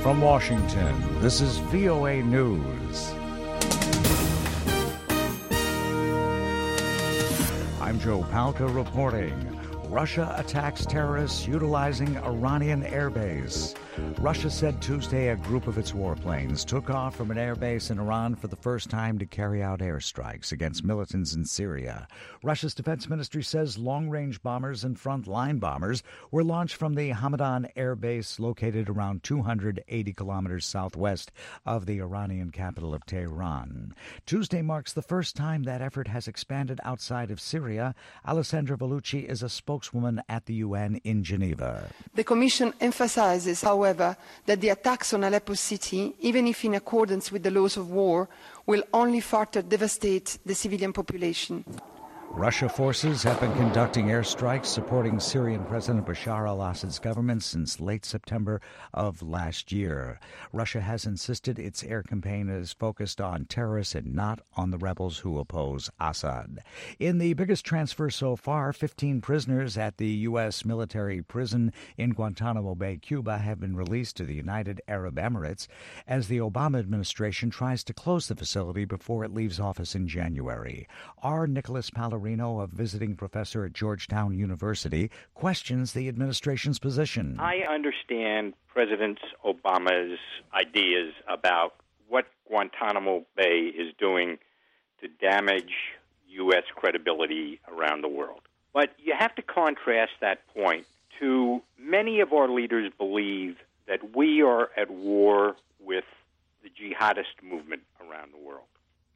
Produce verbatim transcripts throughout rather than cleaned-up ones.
From Washington, this is V O A News. I'm Joe Palca reporting. Russia attacks terrorists utilizing Iranian airbase. Russia said Tuesday a group of its warplanes took off from an airbase in Iran for the first time to carry out airstrikes against militants in Syria. Russia's defense ministry says long-range bombers and front-line bombers were launched from the Hamadan airbase located around two hundred eighty kilometers southwest of the Iranian capital of Tehran. Tuesday marks the first time that effort has expanded outside of Syria. Alessandra Vellucci is a spokeswoman at the U N in Geneva. The Commission emphasizes, however, that the attacks on Aleppo city, even if in accordance with the laws of war, will only further devastate the civilian population. Russia forces have been conducting airstrikes supporting Syrian President Bashar al-Assad's government since late September of last year. Russia has insisted its air campaign is focused on terrorists and not on the rebels who oppose Assad. In the biggest transfer so far, fifteen prisoners at the U S military prison in Guantanamo Bay, Cuba, have been released to the United Arab Emirates as the Obama administration tries to close the facility before it leaves office in January. R. Nicholas Pallarino, a visiting professor at Georgetown University, questions the administration's position. I understand President Obama's ideas about what Guantanamo Bay is doing to damage U S credibility around the world. But you have to contrast that point to many of our leaders believe that we are at war with the jihadist movement around the world.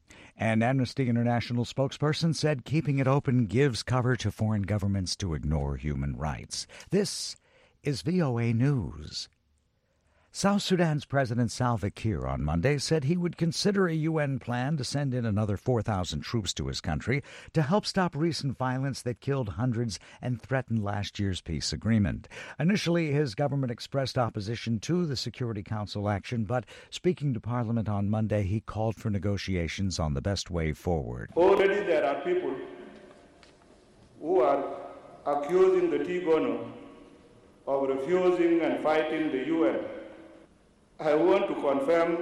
An Amnesty International spokesperson said keeping it open gives cover to foreign governments to ignore human rights. This is V O A News. South Sudan's President Salva Kiir on Monday said he would consider a U N plan to send in another four thousand troops to his country to help stop recent violence that killed hundreds and threatened last year's peace agreement. Initially, his government expressed opposition to the Security Council action, but speaking to Parliament on Monday, he called for negotiations on the best way forward. Already there are people who are accusing the Tigano of refusing and fighting the U N. I want to confirm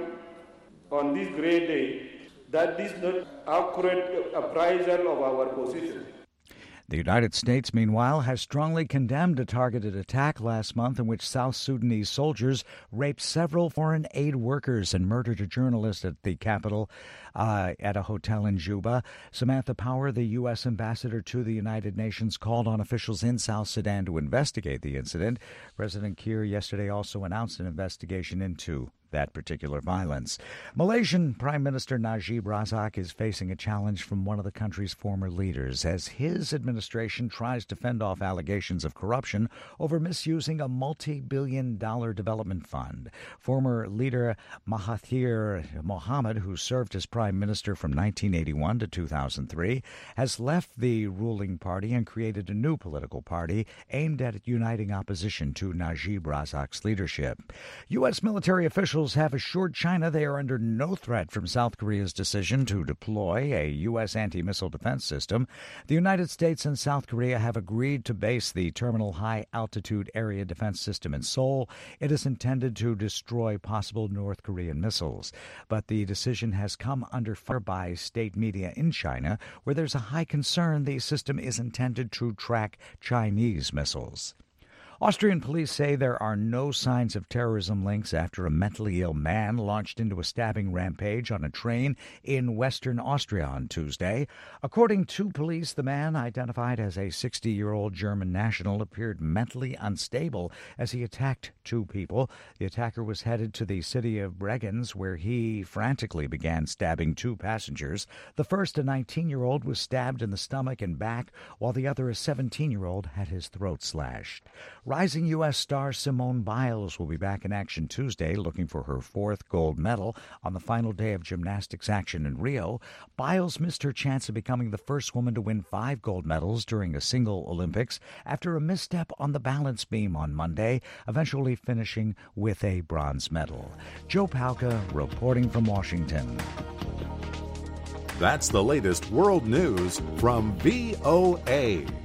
on this great day that this is not accurate appraisal of our position. The United States, meanwhile, has strongly condemned a targeted attack last month in which South Sudanese soldiers raped several foreign aid workers and murdered a journalist at the capital uh, at a hotel in Juba. Samantha Power, the U S ambassador to the United Nations, called on officials in South Sudan to investigate the incident. President Kiir yesterday also announced an investigation into that particular violence. Malaysian Prime Minister Najib Razak is facing a challenge from one of the country's former leaders as his administration tries to fend off allegations of corruption over misusing a multi-billion dollar development fund. Former leader Mahathir Mohamad, who served as prime minister from nineteen eighty-one to two thousand three, has left the ruling party and created a new political party aimed at uniting opposition to Najib Razak's leadership. U S military officials have assured China they are under no threat from South Korea's decision to deploy a U S anti-missile defense system. The United States and South Korea have agreed to base the Terminal High Altitude Area Defense System in Seoul. It is intended to destroy possible North Korean missiles. But the decision has come under fire by state media in China, where there's a high concern the system is intended to track Chinese missiles. Austrian police say there are no signs of terrorism links after a mentally ill man launched into a stabbing rampage on a train in western Austria on Tuesday. According to police, the man, identified as a sixty-year-old German national, appeared mentally unstable as he attacked two people. The attacker was headed to the city of Bregenz, where he frantically began stabbing two passengers. The first, a nineteen-year-old, was stabbed in the stomach and back, while the other, a seventeen-year-old, had his throat slashed. Rising U S star Simone Biles will be back in action Tuesday, looking for her fourth gold medal on the final day of gymnastics action in Rio. Biles missed her chance of becoming the first woman to win five gold medals during a single Olympics after a misstep on the balance beam on Monday, eventually finishing with a bronze medal. Joe Palca reporting from Washington. That's the latest world news from V O A.